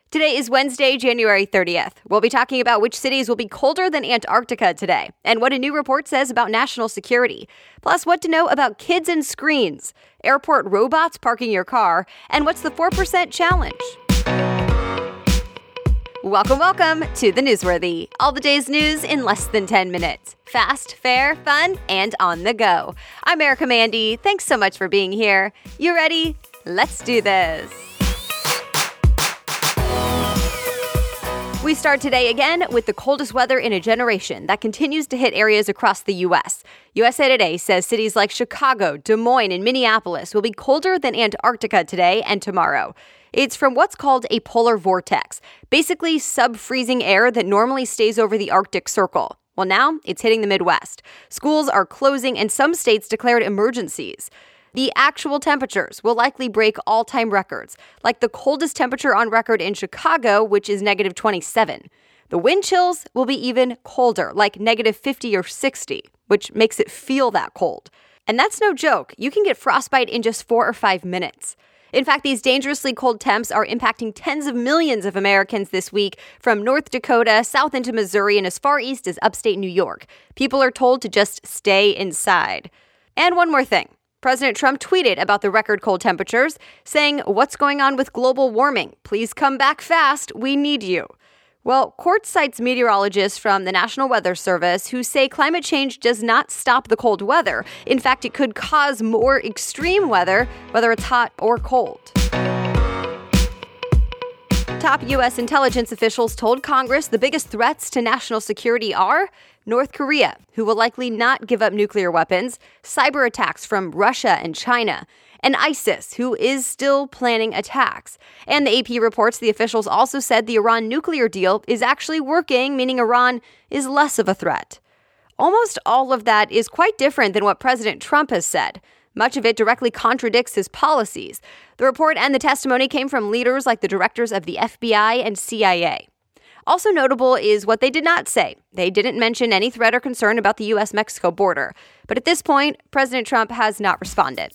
Today is Wednesday, January 30th. We'll be talking about which cities will be colder than Antarctica today and what a new report says about national security. Plus, what to know about kids and screens, airport robots parking your car, and what's the 4% challenge. Welcome to The Newsworthy. All the day's news in less than 10 minutes. Fast, fair, fun, and on the go. I'm Erica Mandy. Thanks so much for being here. You ready? Let's do this. We start today again with the coldest weather in a generation that continues to hit areas across the U.S. USA Today says cities like Chicago, Des Moines, and Minneapolis will be colder than Antarctica today and tomorrow. It's from what's called a polar vortex, basically sub-freezing air that normally stays over the Arctic Circle. Well, now it's hitting the Midwest. Schools are closing and some states declared emergencies. The actual temperatures will likely break all-time records, like the coldest temperature on record in Chicago, which is negative 27. The wind chills will be even colder, like negative 50 or 60, which makes it feel that cold. And that's no joke. You can get frostbite in just 4 or 5 minutes. In fact, these dangerously cold temps are impacting tens of millions of Americans this week, from North Dakota, south into Missouri, and as far east as upstate New York. People are told to just stay inside. And one more thing. President Trump tweeted about the record cold temperatures, saying, "What's going on with global warming? Please come back fast. We need you." Well, court cites meteorologists from the National Weather Service who say climate change does not stop the cold weather. In fact, it could cause more extreme weather, whether it's hot or cold. Top U.S. intelligence officials told Congress the biggest threats to national security are North Korea, who will likely not give up nuclear weapons, cyber attacks from Russia and China, and ISIS, who is still planning attacks. And the AP reports the officials also said the Iran nuclear deal is actually working, meaning Iran is less of a threat. Almost all of that is quite different than what President Trump has said. Much of it directly contradicts his policies. The report and the testimony came from leaders like the directors of the FBI and CIA. Also notable is what they did not say. They didn't mention any threat or concern about the U.S.-Mexico border. But at this point, President Trump has not responded.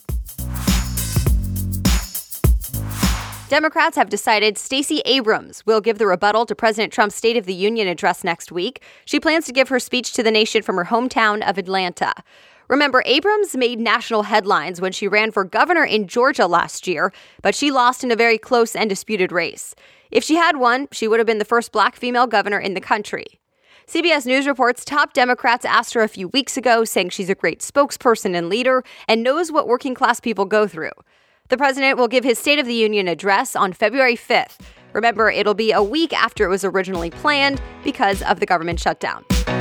Democrats have decided Stacey Abrams will give the rebuttal to President Trump's State of the Union address next week. She plans to give her speech to the nation from her hometown of Atlanta. Remember, Abrams made national headlines when she ran for governor in Georgia last year, but she lost in a very close and disputed race. If she had won, she would have been the first black female governor in the country. CBS News reports top Democrats asked her a few weeks ago, saying she's a great spokesperson and leader and knows what working class people go through. The president will give his State of the Union address on February 5th. Remember, it'll be a week after it was originally planned because of the government shutdown.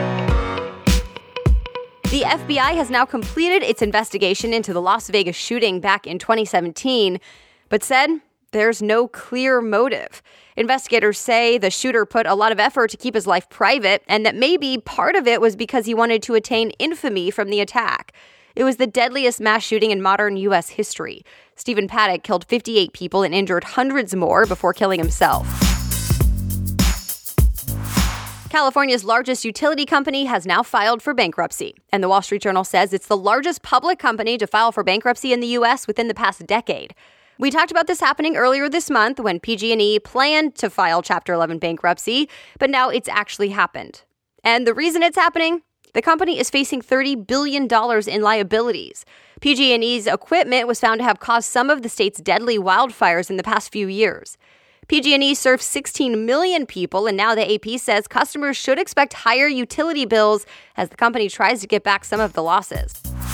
The FBI has now completed its investigation into the Las Vegas shooting back in 2017, but said there's no clear motive. Investigators say the shooter put a lot of effort to keep his life private, and that maybe part of it was because he wanted to attain infamy from the attack. It was the deadliest mass shooting in modern U.S. history. Stephen Paddock killed 58 people and injured hundreds more before killing himself. California's largest utility company has now filed for bankruptcy, and the Wall Street Journal says it's the largest public company to file for bankruptcy in the U.S. within the past decade. We talked about this happening earlier this month when PG&E planned to file Chapter 11 bankruptcy, but now it's actually happened. And the reason it's happening? The company is facing $30 billion in liabilities. PG&E's equipment was found to have caused some of the state's deadly wildfires in the past few years. PG&E serves 16 million people, and now the AP says customers should expect higher utility bills as the company tries to get back some of the losses.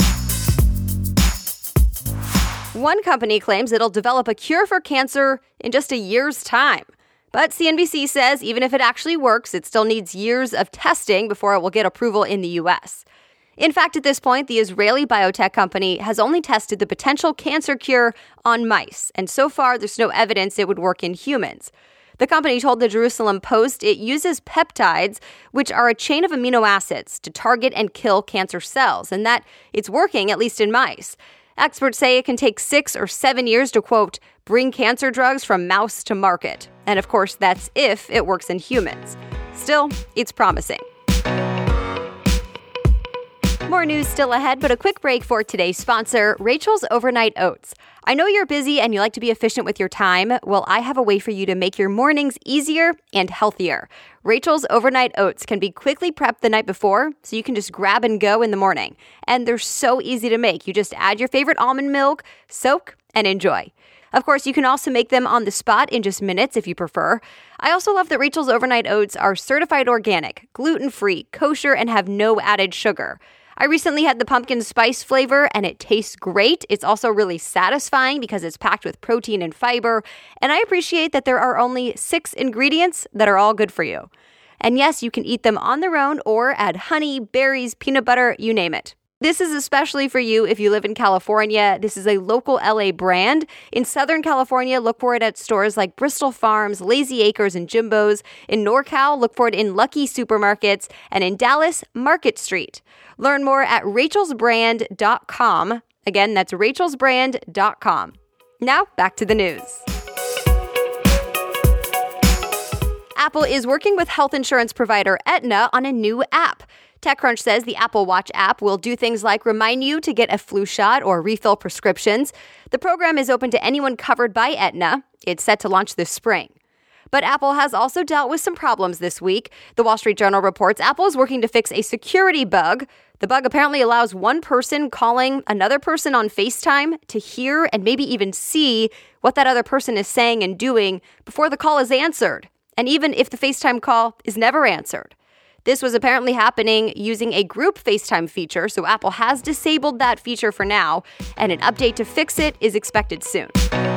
One company claims it'll develop a cure for cancer in just a year's time. But CNBC says even if it actually works, it still needs years of testing before it will get approval in the U.S. In fact, at this point, the Israeli biotech company has only tested the potential cancer cure on mice, and so far there's no evidence it would work in humans. The company told the Jerusalem Post it uses peptides, which are a chain of amino acids, to target and kill cancer cells, and that it's working, at least in mice. Experts say it can take 6 or 7 years to, quote, bring cancer drugs from mouse to market. And of course, that's if it works in humans. Still, it's promising. More news still ahead, but a quick break for today's sponsor, Rachel's Overnight Oats. I know you're busy and you like to be efficient with your time. Well, I have a way for you to make your mornings easier and healthier. Rachel's Overnight Oats can be quickly prepped the night before, so you can just grab and go in the morning. And they're so easy to make. You just add your favorite almond milk, soak, and enjoy. Of course, you can also make them on the spot in just minutes if you prefer. I also love that Rachel's Overnight Oats are certified organic, gluten-free, kosher, and have no added sugar. I recently had the pumpkin spice flavor, and it tastes great. It's also really satisfying because it's packed with protein and fiber, and I appreciate that there are only 6 ingredients that are all good for you. And yes, you can eat them on their own or add honey, berries, peanut butter, you name it. This is especially for you if you live in California. This is a local LA brand. In Southern California, look for it at stores like Bristol Farms, Lazy Acres, and Jimbo's. In NorCal, look for it in Lucky Supermarkets. And in Dallas, Market Street. Learn more at rachelsbrand.com. Again, that's rachelsbrand.com. Now, back to the news. Apple is working with health insurance provider Aetna on a new app. TechCrunch says the Apple Watch app will do things like remind you to get a flu shot or refill prescriptions. The program is open to anyone covered by Aetna. It's set to launch this spring. But Apple has also dealt with some problems this week. The Wall Street Journal reports Apple is working to fix a security bug. The bug apparently allows one person calling another person on FaceTime to hear and maybe even see what that other person is saying and doing before the call is answered, and even if the FaceTime call is never answered. This was apparently happening using a group FaceTime feature, so Apple has disabled that feature for now, and an update to fix it is expected soon.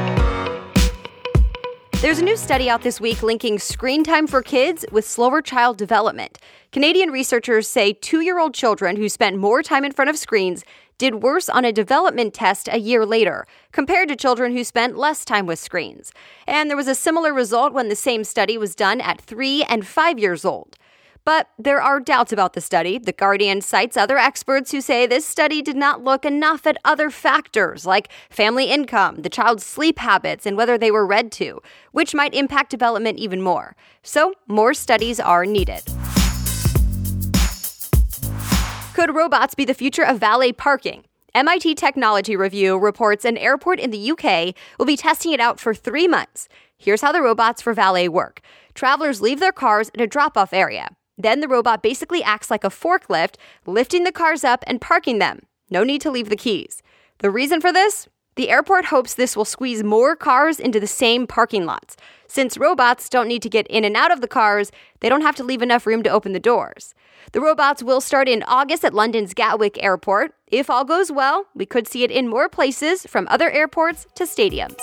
There's a new study out this week linking screen time for kids with slower child development. Canadian researchers say 2-year-old children who spent more time in front of screens did worse on a development test a year later, compared to children who spent less time with screens. And there was a similar result when the same study was done at 3 and 5 years old. But there are doubts about the study. The Guardian cites other experts who say this study did not look enough at other factors like family income, the child's sleep habits, and whether they were read to, which might impact development even more. So, more studies are needed. Could robots be the future of valet parking? MIT Technology Review reports an airport in the UK will be testing it out for 3 months. Here's how the robots for valet work. Travelers leave their cars at a drop-off area. Then the robot basically acts like a forklift, lifting the cars up and parking them. No need to leave the keys. The reason for this? The airport hopes this will squeeze more cars into the same parking lots. Since robots don't need to get in and out of the cars, they don't have to leave enough room to open the doors. The robots will start in August at London's Gatwick Airport. If all goes well, we could see it in more places, from other airports to stadiums.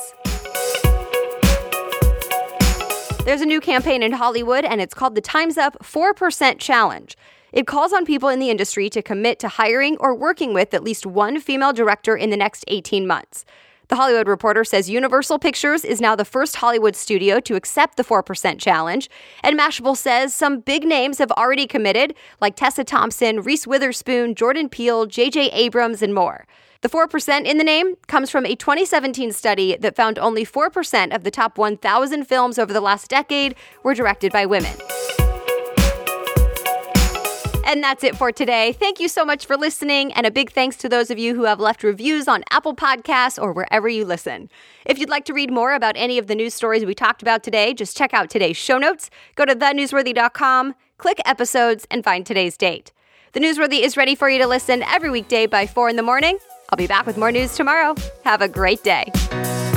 There's a new campaign in Hollywood, and it's called the Time's Up 4% Challenge. It calls on people in the industry to commit to hiring or working with at least one female director in the next 18 months. The Hollywood Reporter says Universal Pictures is now the first Hollywood studio to accept the 4% challenge, and Mashable says some big names have already committed, like Tessa Thompson, Reese Witherspoon, Jordan Peele, J.J. Abrams, and more. The 4% in the name comes from a 2017 study that found only 4% of the top 1,000 films over the last decade were directed by women. And that's it for today. Thank you so much for listening, and a big thanks to those of you who have left reviews on Apple Podcasts or wherever you listen. If you'd like to read more about any of the news stories we talked about today, just check out today's show notes, go to thenewsworthy.com, click episodes, and find today's date. The Newsworthy is ready for you to listen every weekday by 4 in the morning. I'll be back with more news tomorrow. Have a great day.